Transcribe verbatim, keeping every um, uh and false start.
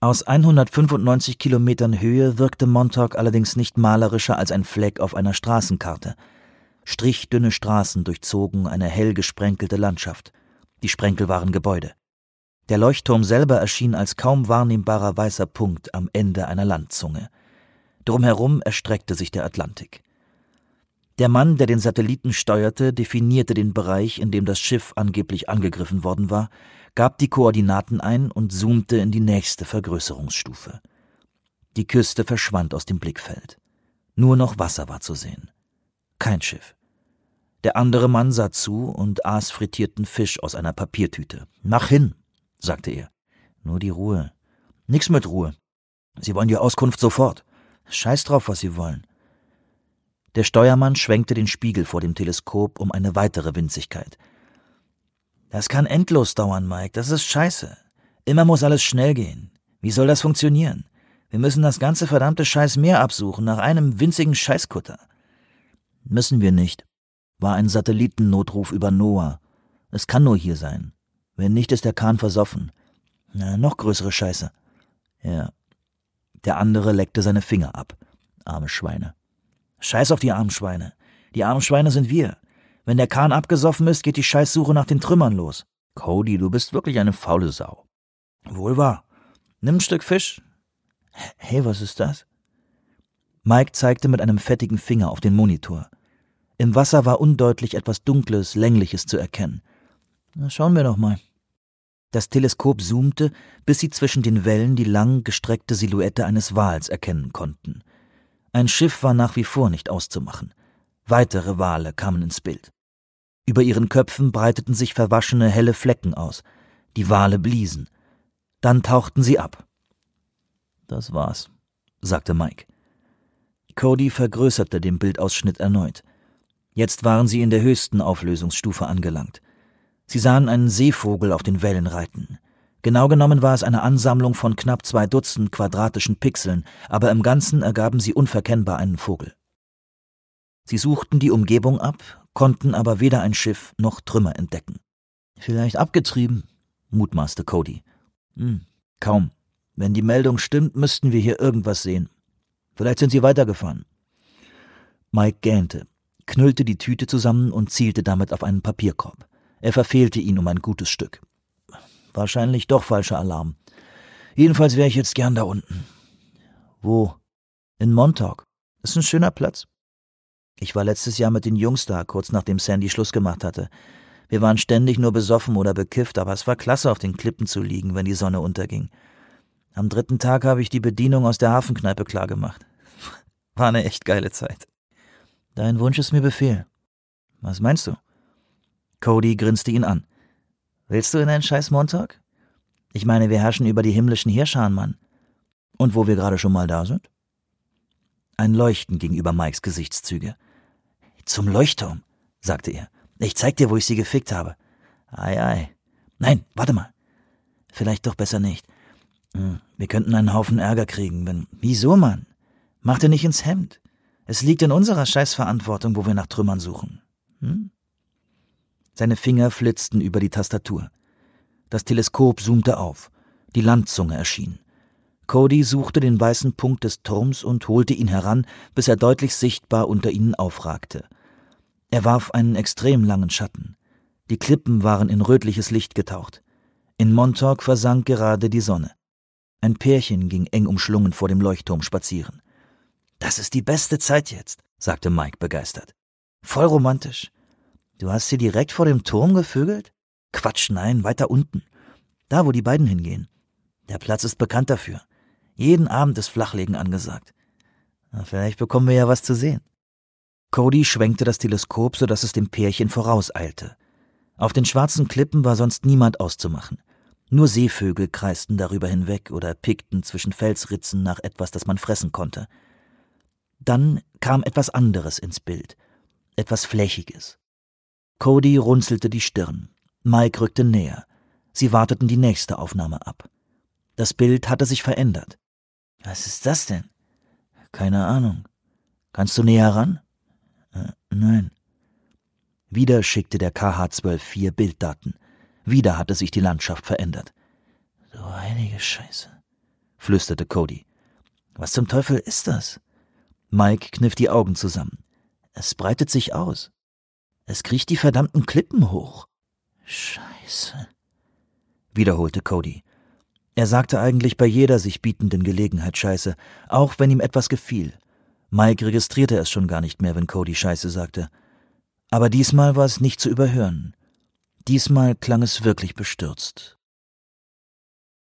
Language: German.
Aus hundertfünfundneunzig Kilometern Höhe wirkte Montauk allerdings nicht malerischer als ein Fleck auf einer Straßenkarte. Strichdünne Straßen durchzogen eine hell gesprenkelte Landschaft. Die Sprenkel waren Gebäude. Der Leuchtturm selber erschien als kaum wahrnehmbarer weißer Punkt am Ende einer Landzunge. Drumherum erstreckte sich der Atlantik. Der Mann, der den Satelliten steuerte, definierte den Bereich, in dem das Schiff angeblich angegriffen worden war, gab die Koordinaten ein und zoomte in die nächste Vergrößerungsstufe. Die Küste verschwand aus dem Blickfeld. Nur noch Wasser war zu sehen. Kein Schiff. Der andere Mann sah zu und aß frittierten Fisch aus einer Papiertüte. »Mach hin«, sagte er. »Nur die Ruhe.« »Nix mit Ruhe. Sie wollen die Auskunft sofort. Scheiß drauf, was Sie wollen.« Der Steuermann schwenkte den Spiegel vor dem Teleskop um eine weitere Winzigkeit. »Das kann endlos dauern, Mike. Das ist scheiße. Immer muss alles schnell gehen. Wie soll das funktionieren? Wir müssen das ganze verdammte Scheißmeer absuchen, nach einem winzigen Scheißkutter.« »Müssen wir nicht«, war ein Satellitennotruf über Noah. »Es kann nur hier sein. Wenn nicht, ist der Kahn versoffen. Na, noch größere Scheiße.« »Ja.« Der andere leckte seine Finger ab. Arme Schweine. »Scheiß auf die armen Schweine. Die armen Schweine sind wir. Wenn der Kahn abgesoffen ist, geht die Scheißsuche nach den Trümmern los.« »Cody, du bist wirklich eine faule Sau.« »Wohl wahr. Nimm ein Stück Fisch.« »Hey, was ist das?« Mike zeigte mit einem fettigen Finger auf den Monitor. Im Wasser war undeutlich etwas Dunkles, Längliches zu erkennen. »Na, schauen wir doch mal.« Das Teleskop zoomte, bis sie zwischen den Wellen die lang gestreckte Silhouette eines Wals erkennen konnten. Ein Schiff war nach wie vor nicht auszumachen. Weitere Wale kamen ins Bild. Über ihren Köpfen breiteten sich verwaschene, helle Flecken aus. Die Wale bliesen. Dann tauchten sie ab. »Das war's«, sagte Mike. Cody vergrößerte den Bildausschnitt erneut. Jetzt waren sie in der höchsten Auflösungsstufe angelangt. Sie sahen einen Seevogel auf den Wellen reiten. Genau genommen war es eine Ansammlung von knapp zwei Dutzend quadratischen Pixeln, aber im Ganzen ergaben sie unverkennbar einen Vogel. Sie suchten die Umgebung ab, konnten aber weder ein Schiff noch Trümmer entdecken. »Vielleicht abgetrieben«, mutmaßte Cody. Hm, kaum. Wenn die Meldung stimmt, müssten wir hier irgendwas sehen. Vielleicht sind sie weitergefahren.« Mike gähnte, knüllte die Tüte zusammen und zielte damit auf einen Papierkorb. Er verfehlte ihn um ein gutes Stück. Wahrscheinlich doch falscher Alarm. Jedenfalls wäre ich jetzt gern da unten. »Wo?« »In Montauk. Ist ein schöner Platz. Ich war letztes Jahr mit den Jungs da, kurz nachdem Sandy Schluss gemacht hatte. Wir waren ständig nur besoffen oder bekifft, aber es war klasse, auf den Klippen zu liegen, wenn die Sonne unterging. Am dritten Tag habe ich die Bedienung aus der Hafenkneipe klargemacht. War eine echt geile Zeit.« »Dein Wunsch ist mir Befehl.« »Was meinst du?« Cody grinste ihn an. »Willst du in einen scheiß Montauk? Ich meine, wir herrschen über die himmlischen Heerscharen, Mann. Und wo wir gerade schon mal da sind?« Ein Leuchten ging über Mikes Gesichtszüge. »Zum Leuchtturm«, sagte er. »Ich zeig dir, wo ich sie gefickt habe.« »Ei, ei. Nein, warte mal. Vielleicht doch besser nicht. Wir könnten einen Haufen Ärger kriegen, wenn...« »Wieso, Mann? Mach dir nicht ins Hemd. Es liegt in unserer Scheißverantwortung, wo wir nach Trümmern suchen. Hm?« Seine Finger flitzten über die Tastatur. Das Teleskop zoomte auf. Die Landzunge erschien. Cody suchte den weißen Punkt des Turms und holte ihn heran, bis er deutlich sichtbar unter ihnen aufragte. Er warf einen extrem langen Schatten. Die Klippen waren in rötliches Licht getaucht. In Montauk versank gerade die Sonne. Ein Pärchen ging eng umschlungen vor dem Leuchtturm spazieren. »Das ist die beste Zeit jetzt«, sagte Mike begeistert. »Voll romantisch. Du hast sie direkt vor dem Turm gevögelt?« »Quatsch, nein, weiter unten. Da, wo die beiden hingehen. Der Platz ist bekannt dafür. Jeden Abend ist Flachlegen angesagt. Na, vielleicht bekommen wir ja was zu sehen.« Cody schwenkte das Teleskop, sodass es dem Pärchen vorauseilte. Auf den schwarzen Klippen war sonst niemand auszumachen. Nur Seevögel kreisten darüber hinweg oder pickten zwischen Felsritzen nach etwas, das man fressen konnte. Dann kam etwas anderes ins Bild. Etwas Flächiges. Cody runzelte die Stirn. Mike rückte näher. Sie warteten die nächste Aufnahme ab. Das Bild hatte sich verändert. »Was ist das denn?« »Keine Ahnung. Kannst du näher ran?« äh, »Nein.« Wieder schickte der K H zwölf vier Bilddaten. Wieder hatte sich die Landschaft verändert. »So heilige Scheiße«, flüsterte Cody. »Was zum Teufel ist das?« Mike kniff die Augen zusammen. »Es breitet sich aus. Es kriecht die verdammten Klippen hoch.« »Scheiße«, wiederholte Cody. Er sagte eigentlich bei jeder sich bietenden Gelegenheit Scheiße, auch wenn ihm etwas gefiel. Mike registrierte es schon gar nicht mehr, wenn Cody Scheiße sagte. Aber diesmal war es nicht zu überhören. Diesmal klang es wirklich bestürzt.